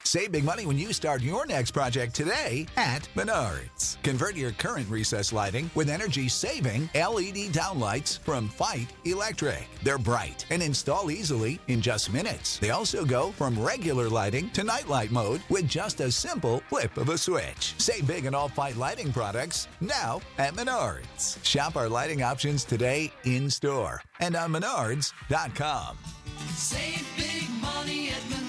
Save big money when you start your next project today at Menards. Convert your current recessed lighting with energy-saving LED downlights from Fight Electric. They're bright and install easily in just minutes. They also go from regular lighting to nightlight mode with just a simple flip of a switch. Save big on all Fight lighting products now at Menards. Shop our lighting options today in-store and on Menards.com. Save big money at Menards.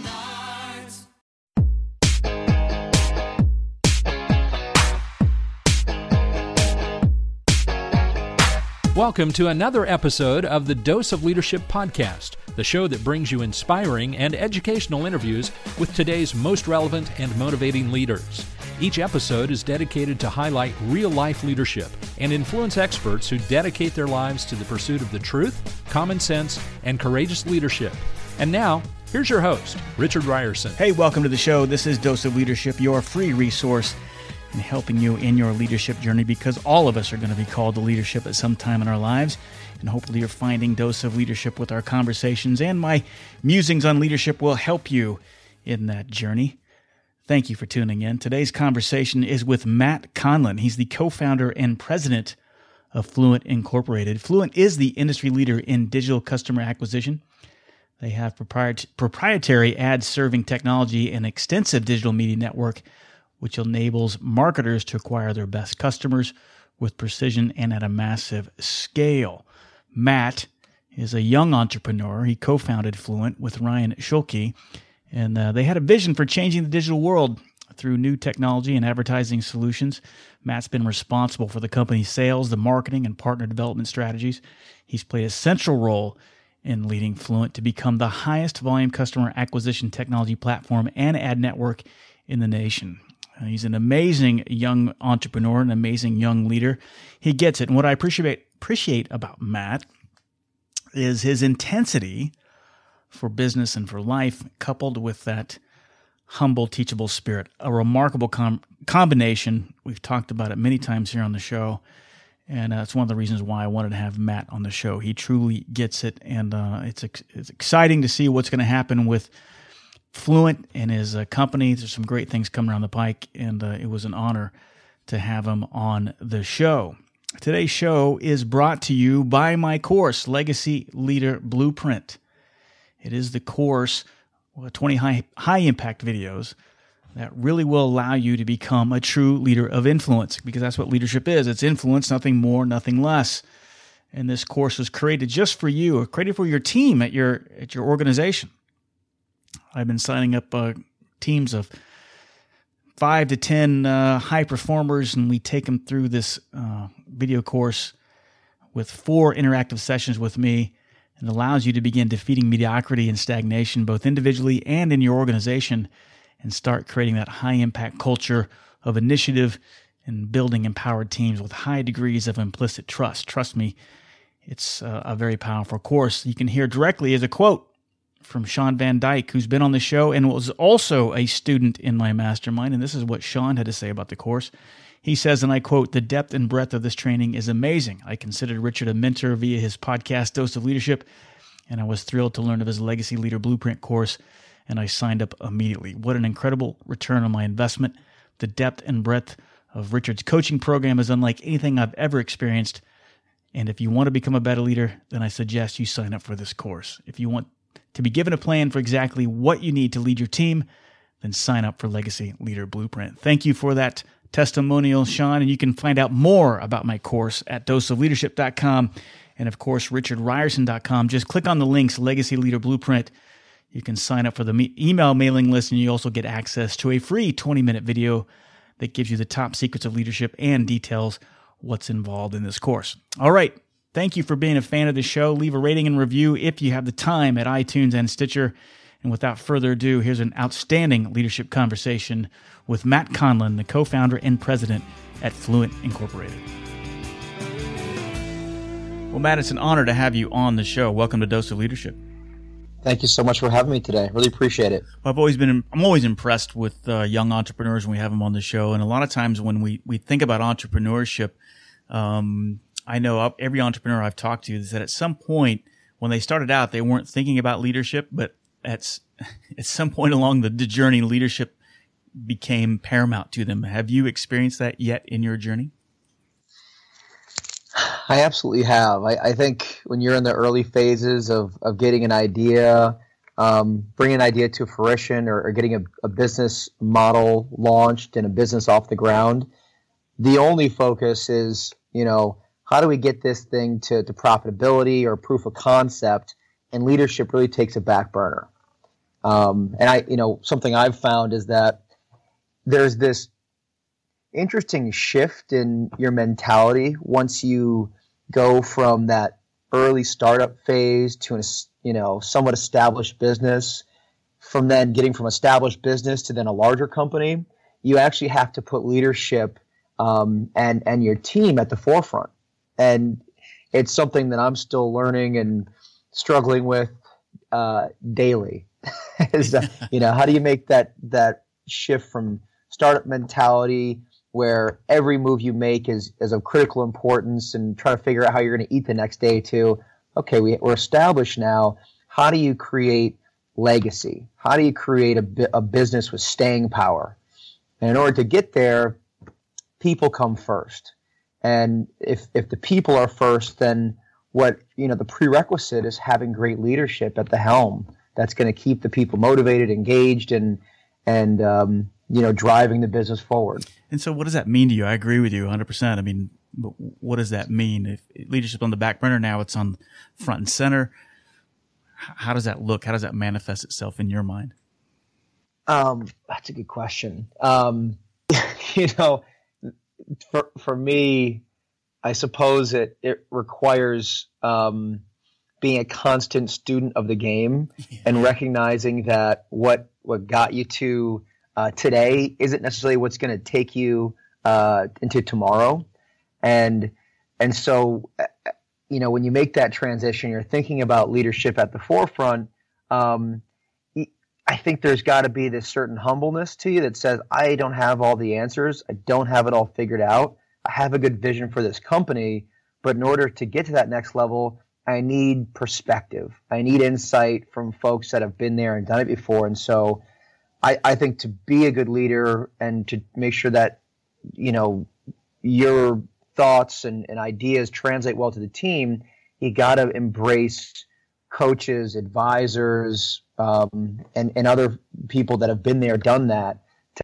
Welcome to another episode of the Dose of Leadership podcast, the show that brings you inspiring and educational interviews with today's most relevant and motivating leaders. Each episode is dedicated to highlight real-life leadership and influence experts who dedicate their lives to the pursuit of the truth, common sense, and courageous leadership. And now, here's your host, Richard Ryerson. Hey, welcome to the show. This is Dose of Leadership, your free resource in helping you in your leadership journey, because all of us are going to be called to leadership at some time in our lives. And hopefully you're finding Dose of Leadership with our conversations, and my musings on leadership will help you in that journey. Thank you for tuning in. Today's conversation is with Matt Conlon. He's the co-founder and president of Fluent Incorporated. Fluent is the industry leader in digital customer acquisition. They have proprietary ad-serving technology and extensive digital media network, which enables marketers to acquire their best customers with precision and at a massive scale. Matt is a young entrepreneur. He co-founded Fluent with Ryan Schulke, and they had a vision for changing the digital world through new technology and advertising solutions. Matt's been responsible for the company's sales, the marketing, and partner development strategies. He's played a central role in leading Fluent to become the highest volume customer acquisition technology platform and ad network in the nation. He's an amazing young entrepreneur, an amazing young leader. He gets it. And what I appreciate about Matt is his intensity for business and for life, coupled with that humble, teachable spirit. A remarkable combination. We've talked about it many times here on the show, and it's one of the reasons why I wanted to have Matt on the show. He truly gets it, and it's exciting to see what's going to happen with Fluent and his company. There's some great things coming around the pike, and it was an honor to have him on the show. Today's show is brought to you by my course, Legacy Leader Blueprint. It is the course, 20 high-impact videos that really will allow you to become a true leader of influence, because that's what leadership is. It's influence, nothing more, nothing less. And this course was created just for you, or created for your team at your organization. I've been signing up teams of 5 to 10 high performers, and we take them through this video course with 4 interactive sessions with me. It allows you to begin defeating mediocrity and stagnation, both individually and in your organization, and start creating that high-impact culture of initiative and building empowered teams with high degrees of implicit trust. Trust me, it's a very powerful course. You can hear directly as a quote from Sean Van Dyke, who's been on the show and was also a student in my mastermind. And this is what Sean had to say about the course. He says, and I quote, "The depth and breadth of this training is amazing. I considered Richard a mentor via his podcast, Dose of Leadership, and I was thrilled to learn of his Legacy Leader Blueprint course, and I signed up immediately. What an incredible return on my investment. The depth and breadth of Richard's coaching program is unlike anything I've ever experienced. And if you want to become a better leader, then I suggest you sign up for this course. If you want to be given a plan for exactly what you need to lead your team, then sign up for Legacy Leader Blueprint." Thank you for that testimonial, Sean. And you can find out more about my course at doseofleadership.com and, of course, richardryerson.com. Just click on the links, Legacy Leader Blueprint. You can sign up for the email mailing list, and you also get access to a free 20-minute video that gives you the top secrets of leadership and details what's involved in this course. All right. Thank you for being a fan of the show. Leave a rating and review if you have the time at iTunes and Stitcher. And without further ado, here's an outstanding leadership conversation with Matt Conlon, the co-founder and president at Fluent Incorporated. Well, Matt, it's an honor to have you on the show. Welcome to Dose of Leadership. Thank you so much for having me today. Really appreciate it. Well, I'm always impressed with young entrepreneurs when we have them on the show. And a lot of times when we think about entrepreneurship, I know every entrepreneur I've talked to is that at some point when they started out, they weren't thinking about leadership, but at at some point along the journey, leadership became paramount to them. Have you experienced that yet in your journey? I absolutely have. I think when you're in the early phases of getting an idea, bringing an idea to fruition, or getting a business model launched and a business off the ground, the only focus is, how do we get this thing to profitability or proof of concept? And leadership really takes a back burner. And something I've found is that there's this interesting shift in your mentality once you go from that early startup phase to somewhat established business. From then getting from established business to then a larger company, you actually have to put leadership and your team at the forefront. And it's something that I'm still learning and struggling with daily. How do you make that shift from startup mentality, where every move you make is of critical importance, and try to figure out how you're going to eat the next day, to, okay, we're established now. How do you create legacy? How do you create a business with staying power? And in order to get there, people come first. And if the people are first, then the prerequisite is having great leadership at the helm that's going to keep the people motivated, engaged, and driving the business forward. And so what does that mean to you? I agree with you 100%. I mean, but what does that mean? If leadership's on the back burner, now it's on front and center. How does that look? How does that manifest itself in your mind? That's a good question. For me, I suppose it requires being a constant student of the game, and recognizing that what got you to today isn't necessarily what's going to take you into tomorrow. And so, when you make that transition, you're thinking about leadership at the forefront. I think there's got to be this certain humbleness to you that says, I don't have all the answers. I don't have it all figured out. I have a good vision for this company, but in order to get to that next level, I need perspective. I need insight from folks that have been there and done it before. And so I think to be a good leader and to make sure that, your thoughts and ideas translate well to the team, you got to embrace coaches, advisors, and other people that have been there, done that,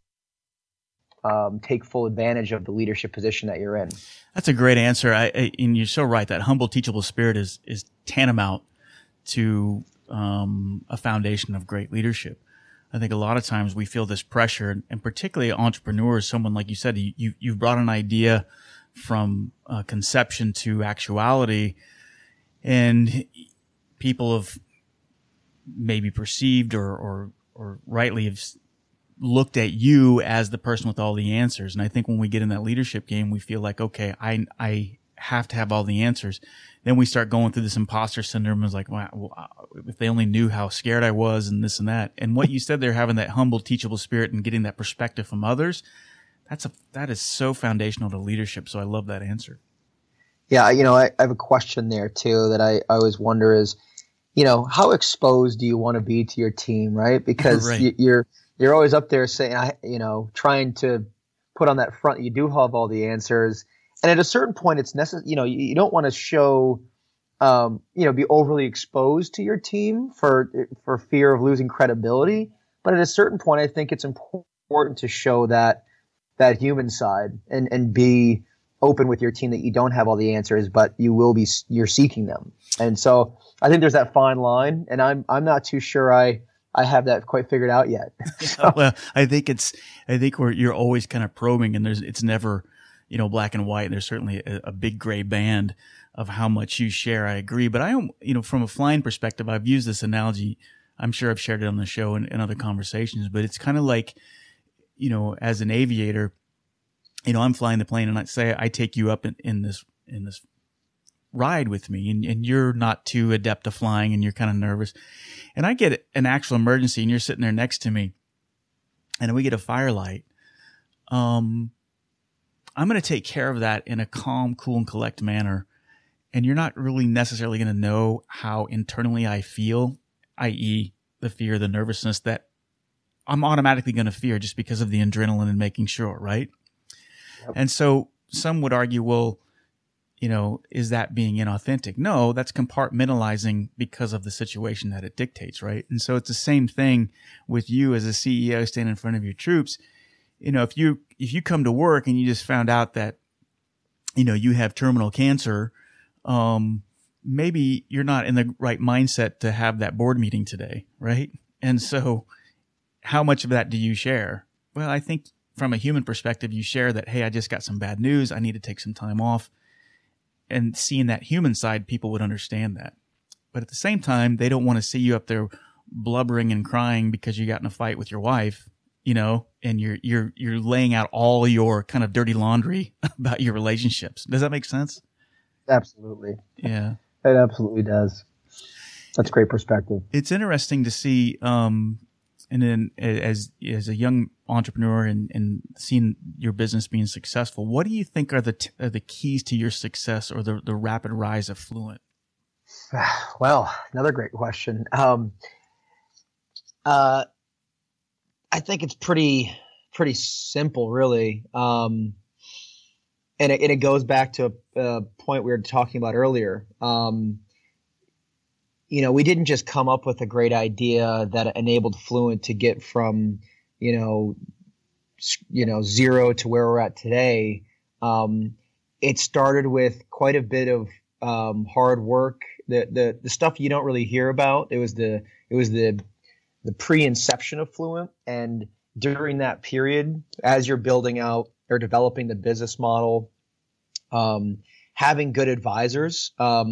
to take full advantage of the leadership position that you're in. That's a great answer. And you're so right. That humble, teachable spirit is tantamount to a foundation of great leadership. I think a lot of times we feel this pressure, and particularly entrepreneurs, someone like you said, you've brought an idea from conception to actuality, and people have maybe perceived or rightly have looked at you as the person with all the answers. And I think when we get in that leadership game, we feel like, okay, I have to have all the answers. Then we start going through this imposter syndrome. It's like, wow, if they only knew how scared I was and this and that. And what you said there, having that humble, teachable spirit and getting that perspective from others, that is so foundational to leadership. So I love that answer. Yeah, I have a question there too that I always wonder is, how exposed do you want to be to your team, right? Because right. You're always up there saying, trying to put on that front, you do have all the answers. And at a certain point, it's necessary, you don't want to show, be overly exposed to your team for fear of losing credibility. But at a certain point, I think it's important to show that human side and be open with your team that you don't have all the answers, but you're seeking them. And so I think there's that fine line, and I'm not too sure I have that quite figured out yet. So. Well, I think you're always kind of probing, and it's never, black and white. There's certainly a big gray band of how much you share. I agree. But from a flying perspective, I've used this analogy. I'm sure I've shared it on the show and other conversations, but it's kind of like, as an aviator, I'm flying the plane, and I take you up in this ride with me, and you're not too adept at flying, and you're kind of nervous, and I get an actual emergency, and you're sitting there next to me, and we get a firelight. I'm going to take care of that in a calm, cool, and collect manner, and you're not really necessarily going to know how internally I feel, i.e., the fear, the nervousness that I'm automatically going to fear just because of the adrenaline and making sure, right? Yep. And so some would argue, well, is that being inauthentic? No, that's compartmentalizing because of the situation that it dictates, right? And so it's the same thing with you as a CEO standing in front of your troops. If you come to work and you just found out that, you have terminal cancer, maybe you're not in the right mindset to have that board meeting today, right? And so how much of that do you share? Well, I think from a human perspective, you share that, hey, I just got some bad news. I need to take some time off. And seeing that human side, people would understand that. But at the same time, they don't want to see you up there blubbering and crying because you got in a fight with your wife, and you're laying out all your kind of dirty laundry about your relationships. Does that make sense? Absolutely. Yeah. It absolutely does. That's great perspective. It's interesting to see, and then as a young entrepreneur and seeing your business being successful, what do you think are the keys to your success or the rapid rise of Fluent? Well, another great question. I think it's pretty simple, really. And it goes back to a point we were talking about earlier. We didn't just come up with a great idea that enabled Fluent to get from, zero to where we're at today. It started with quite a bit of hard work. The stuff you don't really hear about. It was the pre-inception of Fluent, and during that period, as you're building out or developing the business model, having good advisors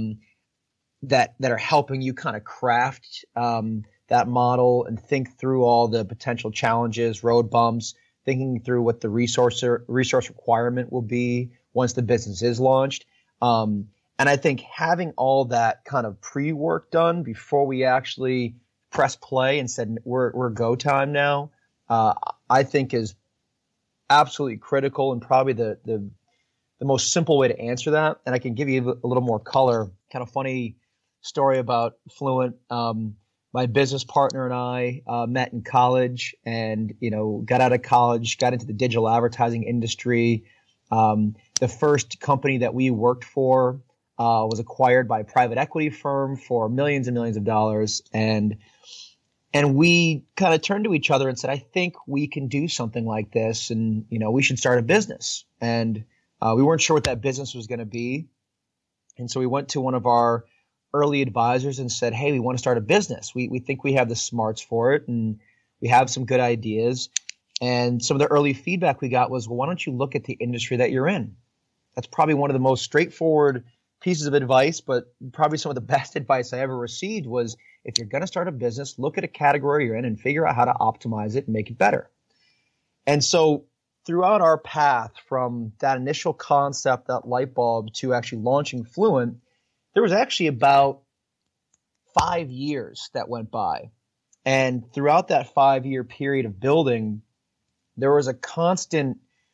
that are helping you kind of craft that model and think through all the potential challenges, road bumps, thinking through what the resource requirement will be once the business is launched. And I think having all that kind of pre-work done before we actually press play and said we're go time now, I think is absolutely critical and probably the most simple way to answer that. And I can give you a little more color. Kind of funny story about Fluent. My business partner and I met in college, and got out of college, got into the digital advertising industry. The first company that we worked for was acquired by a private equity firm for millions and millions of dollars, and we kind of turned to each other and said, I think we can do something like this, and we should start a business. And we weren't sure what that business was going to be, and so we went to one of our early advisors and said, hey, we want to start a business. We think we have the smarts for it, and we have some good ideas. And some of the early feedback we got was, well, why don't you look at the industry that you're in? That's probably one of the most straightforward pieces of advice, but probably some of the best advice I ever received was, if you're going to start a business, look at a category you're in and figure out how to optimize it and make it better. And so throughout our path from that initial concept, that light bulb, to actually launching Fluent, there was actually about 5 years that went by. And throughout that 5-year period of building, there was a constant,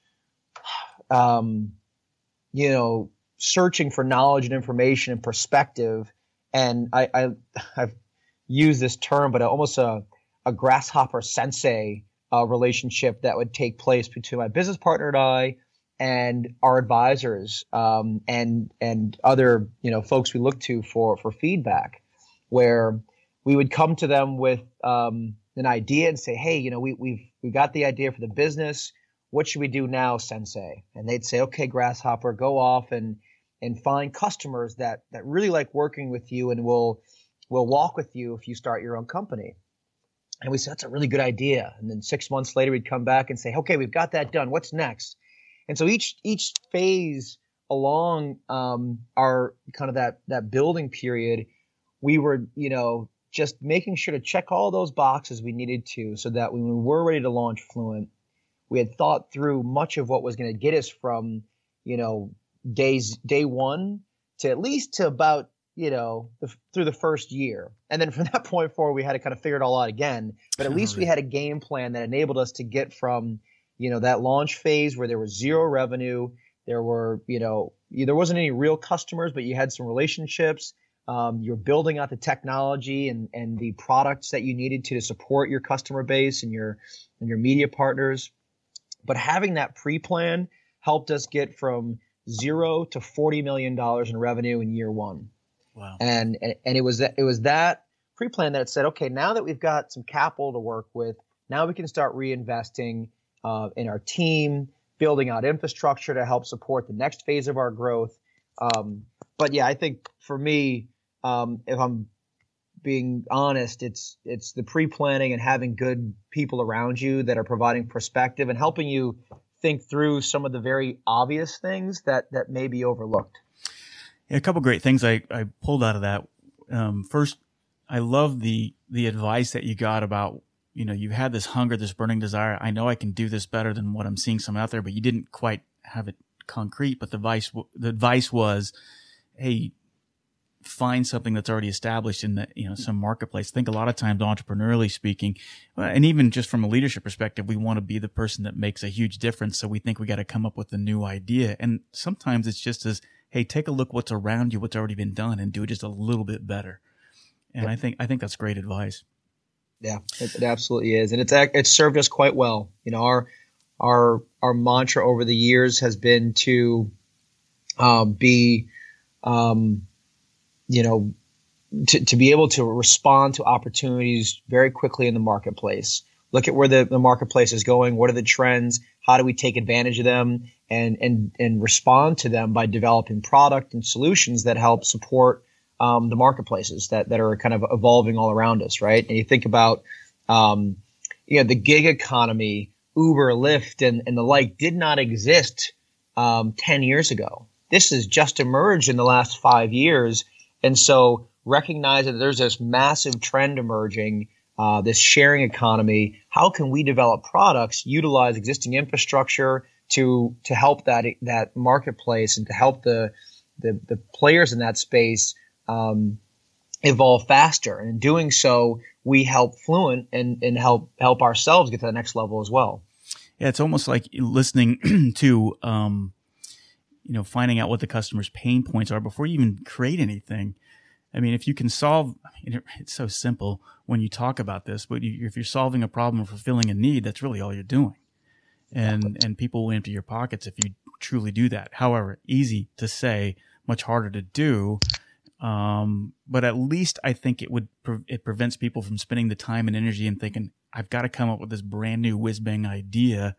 searching for knowledge and information and perspective. And I've used this term, but almost a grasshopper sensei relationship that would take place between my business partner and I and our advisors, and other, folks we look to for feedback, where we would come to them with an idea and say, hey, we've got the idea for the business. What should we do now, sensei? And they'd say, okay, grasshopper, go off and find customers that really like working with you and will walk with you if you start your own company. And we said, that's a really good idea. And then 6 months later, we'd come back and say, okay, we've got that done. What's next? And so each phase along our kind of that building period, we were, just making sure to check all those boxes we needed to, so that when we were ready to launch Fluent, we had thought through much of what was going to get us from, day one to at least to about, through the first year. And then from that point forward, we had to kind of figure it all out again. But at least we had a game plan that enabled us to get from, that launch phase where there was zero revenue. There were, there wasn't any real customers, but you had some relationships. You're building out the technology and the products that you needed to support your customer base and your media partners. But having that pre-plan helped us get from 0 to $40 million in revenue in year one. Wow. And it was that pre-plan that said, okay, now that we've got some capital to work with, now we can start reinvesting in our team, building out infrastructure to help support the next phase of our growth. But yeah, I think for me, if I'm being honest, it's the pre-planning and having good people around you that are providing perspective and helping you think through some of the very obvious things that may be overlooked. Yeah, a couple great things I pulled out of that. First, I love the advice that you got about, you had this hunger, this burning desire. I know I can do this better than what I'm seeing some out there, but you didn't quite have it concrete. But the advice was, hey, find something that's already established in the, some marketplace. I think a lot of times, entrepreneurially speaking, and even just from a leadership perspective, we want to be the person that makes a huge difference. So we think we got to come up with a new idea. And sometimes it's just as, hey, take a look what's around you, what's already been done, and do it just a little bit better. And yep. I think that's great advice. Yeah, it absolutely is. And it's served us quite well. Our mantra over the years has been to be to be able to respond to opportunities very quickly in the marketplace. Look at where the marketplace is going. What are the trends? How do we take advantage of them and respond to them by developing product and solutions that help support the marketplaces that are kind of evolving all around us, right? And you think about the gig economy, Uber, Lyft, and the like did not exist 10 years ago. This has just emerged in the last 5 years. And so recognize that there's this massive trend emerging, this sharing economy. How can we develop products, utilize existing infrastructure to help that marketplace and to help the players in that space evolve faster? And in doing so, we help Fluent and help ourselves get to the next level as well. Yeah, it's almost like listening to finding out what the customer's pain points are before you even create anything. I mean, if you can solve, it's so simple when you talk about this, but if you're solving a problem or fulfilling a need, that's really all you're doing. And people will empty your pockets if you truly do that. However, easy to say, much harder to do. But at least I think it prevents people from spending the time and energy and thinking, I've got to come up with this brand new whiz-bang idea.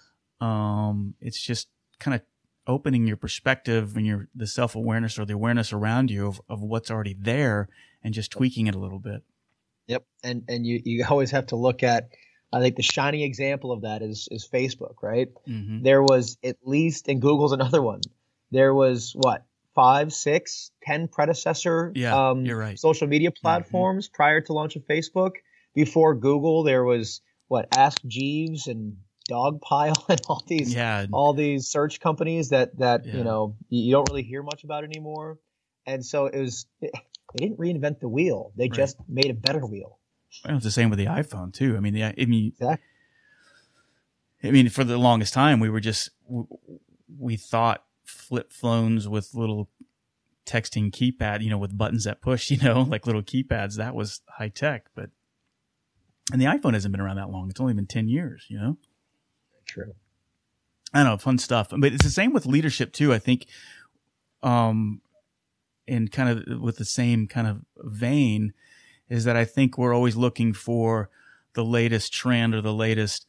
It's just kind of opening your perspective and the self-awareness or the awareness around you of what's already there and just tweaking it a little bit. Yep. And you always have to look at, I think the shining example of that is Facebook, right? Mm-hmm. There was at least, and Google's another one, there was 5, 6, 10 predecessor you're right. social media platforms prior to launch of Facebook. Before Google, there was Ask Jeeves and Dogpile and all these search companies that you don't really hear much about anymore. And so they didn't reinvent the wheel. They just made a better wheel. Well, it's the same with the iPhone too. Exactly. I mean, for the longest time, we thought flip phones with little texting keypad, with buttons that push, like little keypads, that was high tech. And the iPhone hasn't been around that long. It's only been 10 years, True. I don't know, fun stuff. But it's the same with leadership too. I think, and kind of with the same kind of vein, is that I think we're always looking for the latest trend or the latest,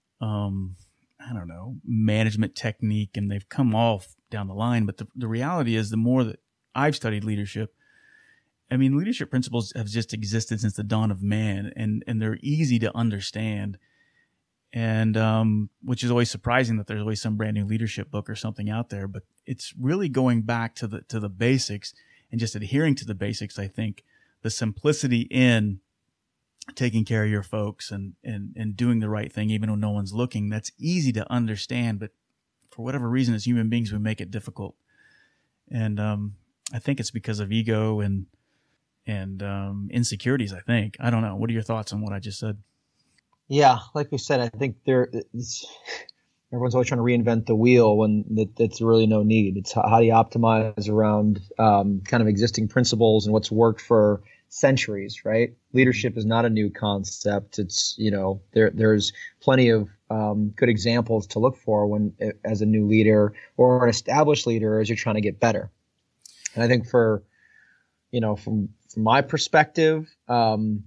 management technique, and they've come all down the line. But the reality is, the more that I've studied leadership, leadership principles have just existed since the dawn of man, and they're easy to understand. And which is always surprising that there's always some brand new leadership book or something out there. But it's really going back to the basics and just adhering to the basics. I think the simplicity in taking care of your folks and doing the right thing even when no one's looking, that's easy to understand. But for whatever reason, as human beings, we make it difficult. And I think it's because of ego and insecurities, I think. I don't know. What are your thoughts on what I just said? Yeah, like we said, I think there's everyone's always trying to reinvent the wheel when that's really no need. It's how do you optimize around kind of existing principles and what's worked for centuries, right? Leadership is not a new concept. It's, there's plenty of good examples to look for when, as a new leader or an established leader, as you're trying to get better. And I think from my perspective, being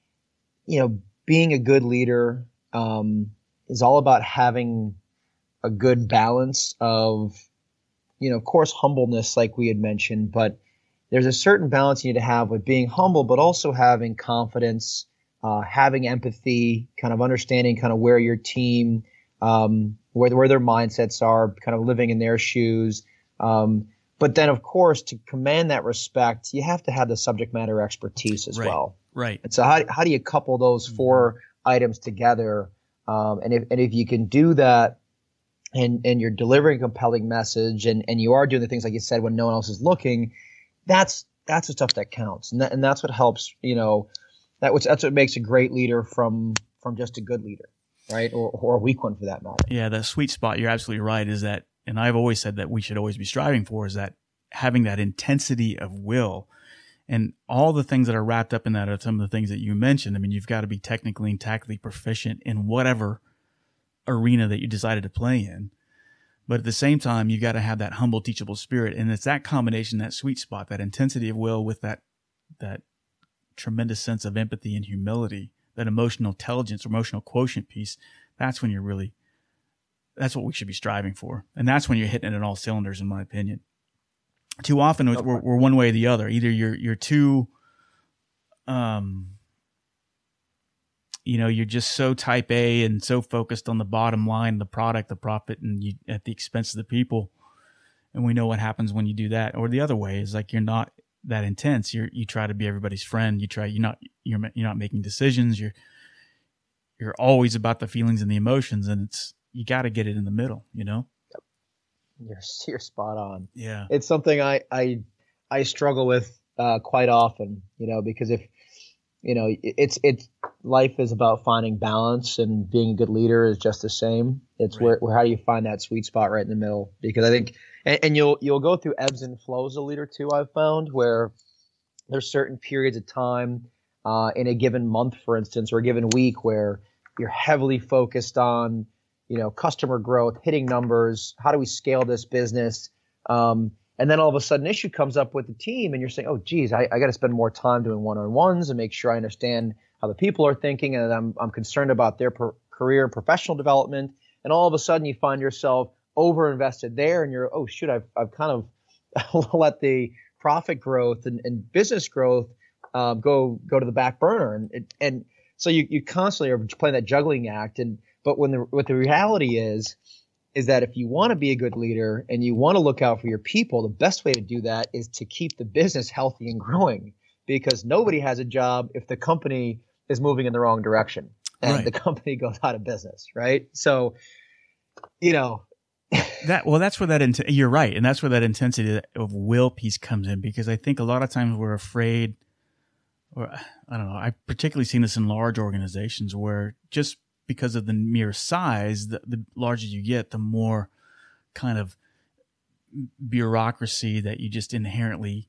a good leader is all about having a good balance of, of course, humbleness, like we had mentioned, but there's a certain balance you need to have with being humble, but also having confidence, having empathy, kind of understanding kind of where your team, where their mindsets are, kind of living in their shoes. But then, of course, to command that respect, you have to have the subject matter expertise as well. Right. And so how do you couple those four items together? And if you can do that and you're delivering a compelling message and you are doing the things like you said when no one else is looking, that's the stuff that counts. And that's what helps, that's what makes a great leader from just a good leader, right? Or a weak one for that matter. Yeah, the sweet spot, you're absolutely right, is that, and I've always said that we should always be striving for, is that having that intensity of will. And all the things that are wrapped up in that are some of the things that you mentioned. I mean, you've got to be technically and tactically proficient in whatever arena that you decided to play in. But at the same time, you've got to have that humble, teachable spirit. And it's that combination, that sweet spot, that intensity of will with that tremendous sense of empathy and humility, that emotional intelligence, emotional quotient piece. That's when that's what we should be striving for. And that's when you're hitting it in all cylinders, in my opinion. Too often we're one way or the other. Either you're too, you're just so type A and so focused on the bottom line, the product, the profit, and you at the expense of the people. And we know what happens when you do that. Or the other way is like you're not that intense. You try to be everybody's friend. You're not making decisions. You're always about the feelings and the emotions, and you got to get it in the middle. You're spot on. Yeah. It's something I struggle with quite often, because if, it's life is about finding balance, and being a good leader is just the same. It's right. where how do you find that sweet spot right in the middle? Because I think, and you'll go through ebbs and flows as a leader too, I've found, where there's certain periods of time in a given month, for instance, or a given week where you're heavily focused on, customer growth, hitting numbers. How do we scale this business? And then all of a sudden, an issue comes up with the team, and you're saying, "Oh, geez, I got to spend more time doing one-on-ones and make sure I understand how the people are thinking, and I'm concerned about their career and professional development." And all of a sudden, you find yourself over-invested there, and you're, "Oh, shoot, I've kind of let the profit growth and business growth go to the back burner." And so you constantly are playing that juggling act. But what the reality is that if you want to be a good leader and you want to look out for your people, the best way to do that is to keep the business healthy and growing, because nobody has a job if the company is moving in the wrong direction and the company goes out of business, right? So, that's where you're right. And that's where that intensity of will piece comes in, because I think a lot of times we're afraid, or I don't know, I've particularly seen this in large organizations where just because of the mere size, the larger you get, the more kind of bureaucracy that you just inherently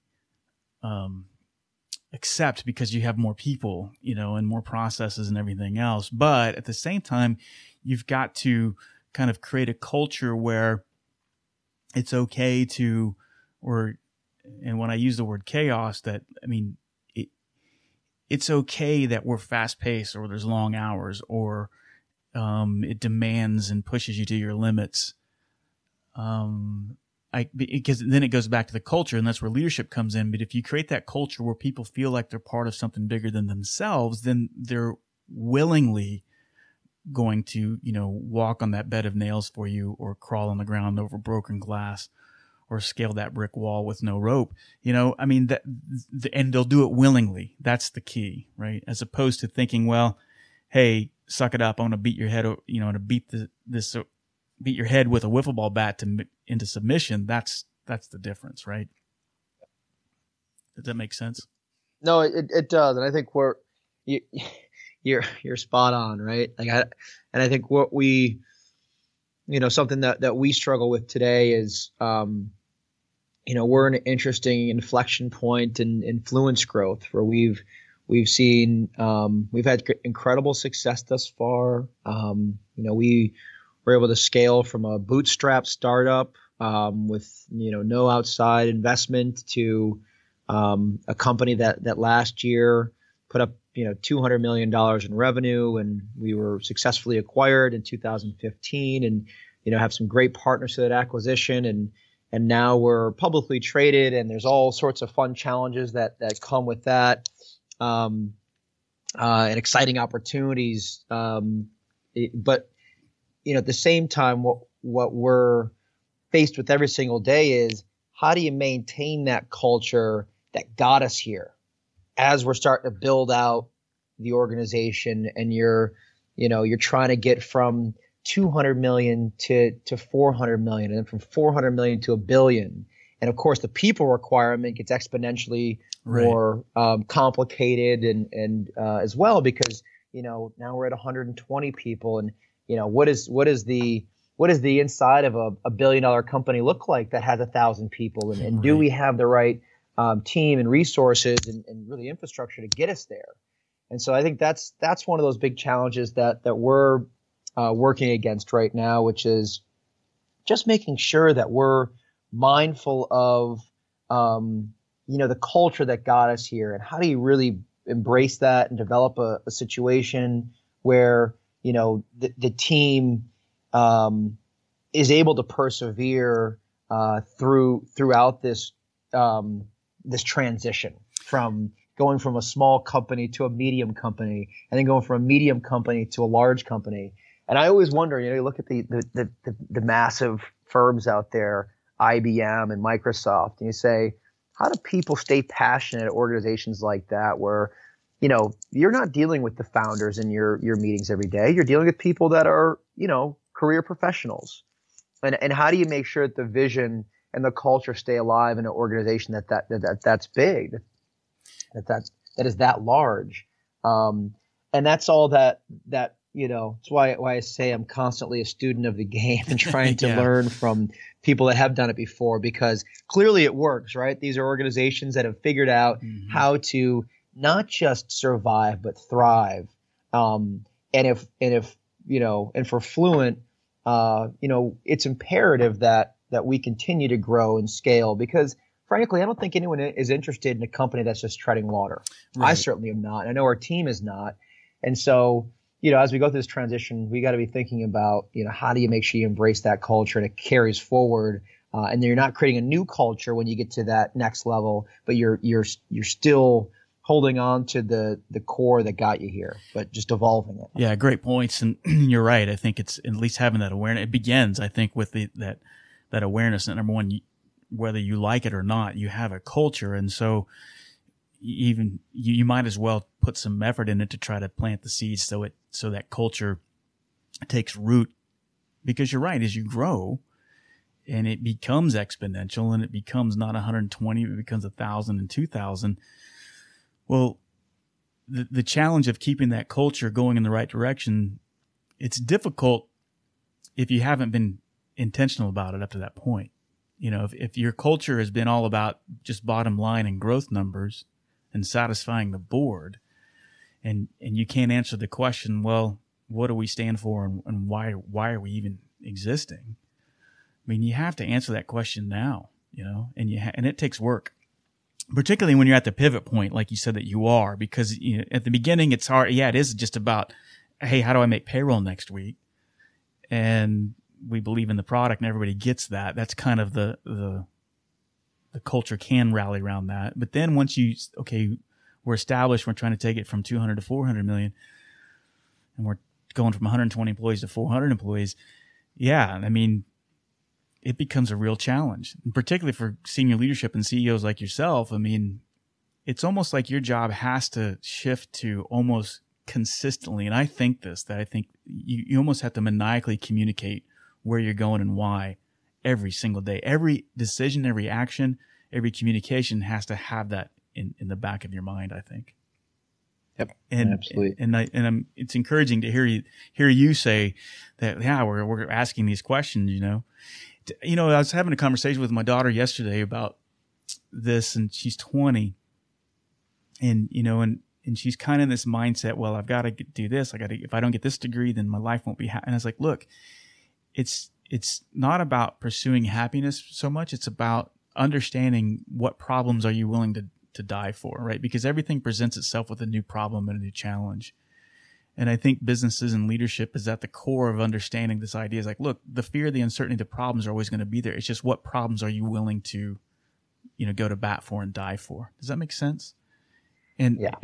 accept because you have more people, and more processes and everything else. But at the same time, you've got to kind of create a culture where it's okay to, and when I use the word chaos, it's okay that we're fast paced, or there's long hours, or it demands and pushes you to your limits. Because then it goes back to the culture, and that's where leadership comes in. But if you create that culture where people feel like they're part of something bigger than themselves, then they're willingly going to, walk on that bed of nails for you, or crawl on the ground over broken glass, or scale that brick wall with no rope. And they'll do it willingly. That's the key, right? As opposed to thinking, well, hey, suck it up. I'm going to beat your head, to beat your head with a wiffle ball bat into submission. That's the difference, right? Does that make sense? No, it does. And I think you're spot on, right? I think what we something that we struggle with today is, we're in an interesting inflection point in Fluent's growth where we've seen, we've had incredible success thus far. We were able to scale from a bootstrap startup, with, no outside investment to, a company that last year put up, $200 million in revenue, and we were successfully acquired in 2015 and, have some great partners to that acquisition. And now we're publicly traded, and there's all sorts of fun challenges that come with that. And exciting opportunities. But, at the same time, what we're faced with every single day is how do you maintain that culture that got us here as we're starting to build out the organization, and you're trying to get from 200 million to 400 million, and then from 400 million to $1 billion. And of course, the people requirement gets exponentially more complicated, and as well, because now we're at 120 people, and what is the inside of a $1 billion company look like that has 1,000 people, and do we have the right team and resources and really infrastructure to get us there? And so I think that's one of those big challenges that we're working against right now, which is just making sure that we're mindful of, the culture that got us here, and how do you really embrace that and develop a situation where, the team, is able to persevere, throughout this transition from going from a small company to a medium company, and then going from a medium company to a large company. And I always wonder, you look at the massive firms out there, IBM and Microsoft, and you say, how do people stay passionate at organizations like that where, you're not dealing with the founders in your meetings every day. You're dealing with people that are, career professionals. And how do you make sure that the vision and the culture stay alive in an organization that's big, that is that large? And that's all that it's why I say I'm constantly a student of the game and trying to learn from people that have done it before, because clearly it works, right? These are organizations that have figured out how to not just survive, but thrive. And for Fluent, it's imperative that we continue to grow and scale, because frankly, I don't think anyone is interested in a company that's just treading water. Right. I certainly am not. I know our team is not. And so, as we go through this transition, we got to be thinking about, how do you make sure you embrace that culture and it carries forward, and you're not creating a new culture when you get to that next level, but you're still holding on to the core that got you here, but just evolving it. Yeah, great points, and you're right. I think it's at least having that awareness. It begins, I think, with that awareness. That number one, whether you like it or not, you have a culture, and so even you might as well put some effort in it to try to plant the seeds so that culture takes root. Because you're right, as you grow and it becomes exponential and it becomes not 120, it becomes 1,000 and 2,000. Well, the challenge of keeping that culture going in the right direction, it's difficult if you haven't been intentional about it up to that point. If your culture has been all about just bottom line and growth numbers and satisfying the board, and you can't answer the question, well, what do we stand for and why are we even existing? I mean, you have to answer that question now, and and it takes work, particularly when you're at the pivot point, like you said that you are, because at the beginning it's hard. Yeah, it is just about, hey, how do I make payroll next week? And we believe in the product and everybody gets that. That's kind of the culture can rally around that. But then once we're established, we're trying to take it from 200 to 400 million, and we're going from 120 employees to 400 employees. Yeah, I mean, it becomes a real challenge, and particularly for senior leadership and CEOs like yourself. I mean, it's almost like your job has to shift to almost consistently. And I think you almost have to maniacally communicate where you're going and why every single day. Every decision, every action, every communication has to have that in the back of your mind, I think. Yep, And absolutely. It's encouraging to hear you say that. Yeah, we're asking these questions. I was having a conversation with my daughter yesterday about this, and she's 20, and she's kind of in this mindset. Well, I've got to do this. If I don't get this degree, then my life won't be happy. And I was like, look, it's not about pursuing happiness so much. It's about understanding what problems are you willing to die for, right? Because everything presents itself with a new problem and a new challenge. And I think businesses and leadership is at the core of understanding this idea. Is like, look, the fear, the uncertainty, the problems are always going to be there. It's just what problems are you willing to, go to bat for and die for? Does that make sense? And Yeah.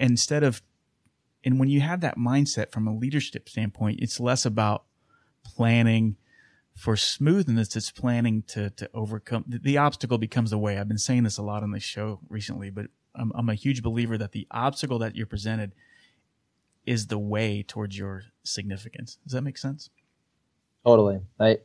And when you have that mindset from a leadership standpoint, it's less about planning for smoothness. It's planning to overcome the obstacle becomes the way. I've been saying this a lot on this show recently, but I'm a huge believer that the obstacle that you're presented is the way towards your significance. Does that make sense? Totally.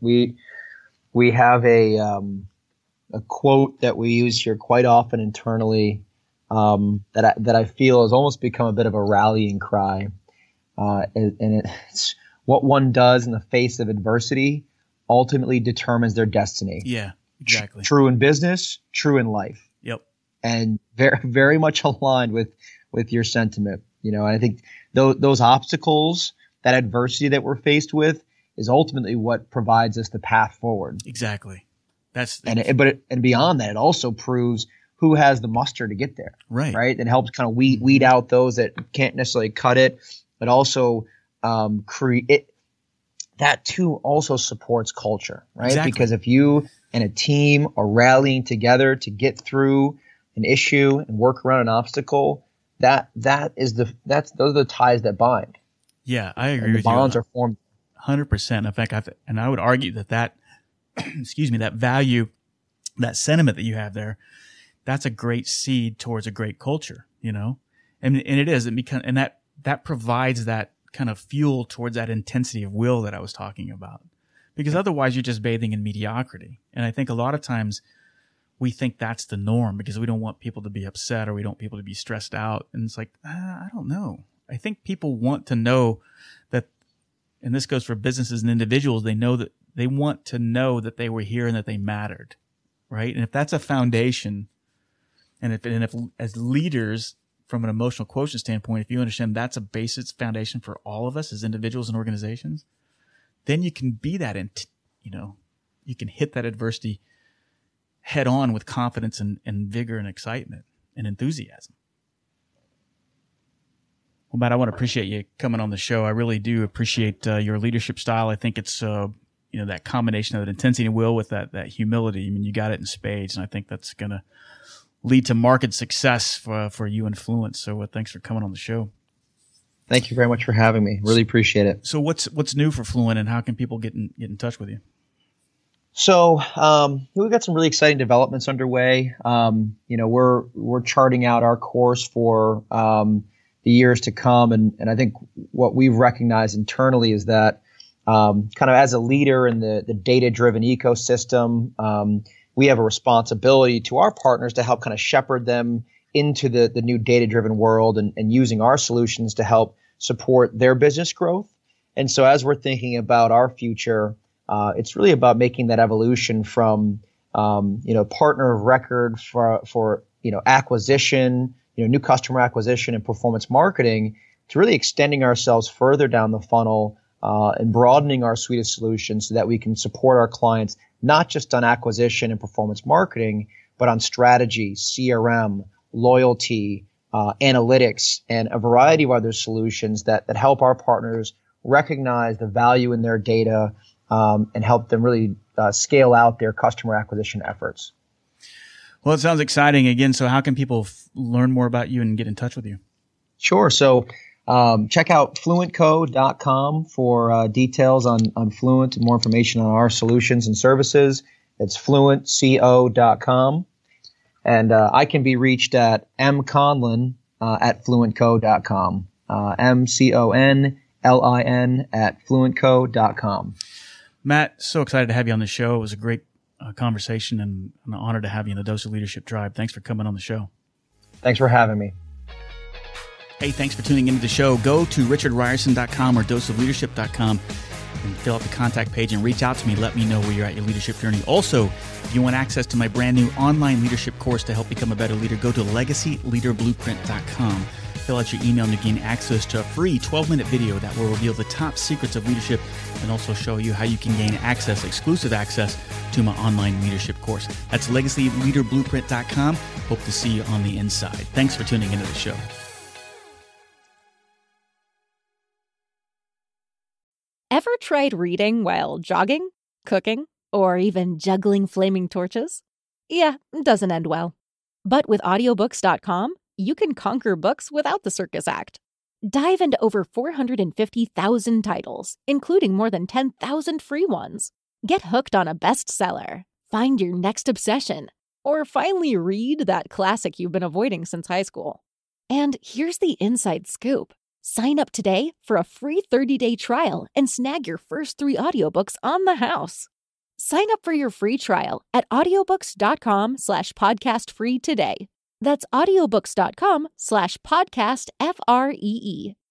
We have a quote that we use here quite often internally that I feel has almost become a bit of a rallying cry, and it's what one does in the face of adversity ultimately determines their destiny. Yeah, exactly. True in business, true in life. Yep. And very, very much aligned with your sentiment. And I think those obstacles, that adversity that we're faced with, is ultimately what provides us the path forward. Exactly. And beyond that, it also proves who has the muster to get there. Right. Right. It helps kind of weed out those that can't necessarily cut it, but also create. That too also supports culture, right? Exactly. Because if you and a team are rallying together to get through an issue and work around an obstacle, those are the ties that bind. Yeah, I agree And with the you. bonds are formed. 100%. In fact, I would argue that excuse me, that value, that sentiment that you have there, that's a great seed towards a great culture, and it is. And that provides that kind of fuel towards that intensity of will that I was talking about, because otherwise you're just bathing in mediocrity. And I think a lot of times we think that's the norm because we don't want people to be upset or we don't want people to be stressed out. And it's like, I don't know. I think people want to know that, and this goes for businesses and individuals, they want to know that they were here and that they mattered. Right. And if that's a foundation, and if as leaders, from an emotional quotient standpoint, if you understand that's a basis foundation for all of us as individuals and organizations, then you can be that, you can hit that adversity head on with confidence and vigor and excitement and enthusiasm. Well, Matt, I want to appreciate you coming on the show. I really do appreciate your leadership style. I think it's, that combination of that intensity and will with that humility. I mean, you got it in spades, and I think that's going to lead to market success for you and Fluent. So thanks for coming on the show. Thank you very much for having me. Really appreciate it. So what's new for Fluent, and how can people get in touch with you? So we've got some really exciting developments underway. We're charting out our course for the years to come, and I think what we've recognized internally is that kind of as a leader in the data-driven ecosystem, we have a responsibility to our partners to help kind of shepherd them into the new data-driven world and using our solutions to help support their business growth. And so as we're thinking about our future, it's really about making that evolution from, partner of record for acquisition, new customer acquisition and performance marketing, to really extending ourselves further down the funnel and broadening our suite of solutions so that we can support our clients not just on acquisition and performance marketing, but on strategy, CRM, loyalty, analytics, and a variety of other solutions that help our partners recognize the value in their data and help them really scale out their customer acquisition efforts. Well, it sounds exciting. Again, so how can people learn more about you and get in touch with you? Sure. So check out fluentco.com for details on Fluent and more information on our solutions and services. It's fluentco.com. And I can be reached at mconlin at fluentco.com. MCONLIN at fluentco.com. Matt, so excited to have you on the show. It was a great conversation and an honor to have you in the Dose of Leadership Tribe. Thanks for coming on the show. Thanks for having me. Hey, thanks for tuning into the show. Go to richardryerson.com or doseofleadership.com and fill out the contact page and reach out to me. Let me know where you're at your leadership journey. Also, if you want access to my brand new online leadership course to help become a better leader, go to legacyleaderblueprint.com. Fill out your email and you gain access to a free 12-minute video that will reveal the top secrets of leadership and also show you how you can gain access, exclusive access, to my online leadership course. That's legacyleaderblueprint.com. Hope to see you on the inside. Thanks for tuning into the show. Ever tried reading while jogging, cooking, or even juggling flaming torches? Yeah, it doesn't end well. But with audiobooks.com, you can conquer books without the circus act. Dive into over 450,000 titles, including more than 10,000 free ones. Get hooked on a bestseller, find your next obsession, or finally read that classic you've been avoiding since high school. And here's the inside scoop. Sign up today for a free 30-day trial and snag your first 3 audiobooks on the house. Sign up for your free trial at audiobooks.com/podcastfree today. That's audiobooks.com/podcastfree.